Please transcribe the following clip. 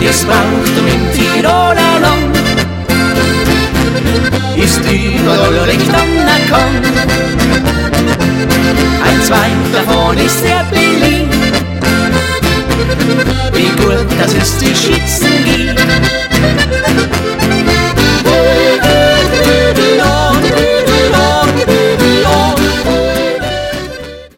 die es braucht, um im Tiroler Land ist überall recht anerkannt. Ein Zweig davon ist sehr beliebt, wie gut, dass es die Schützen gibt.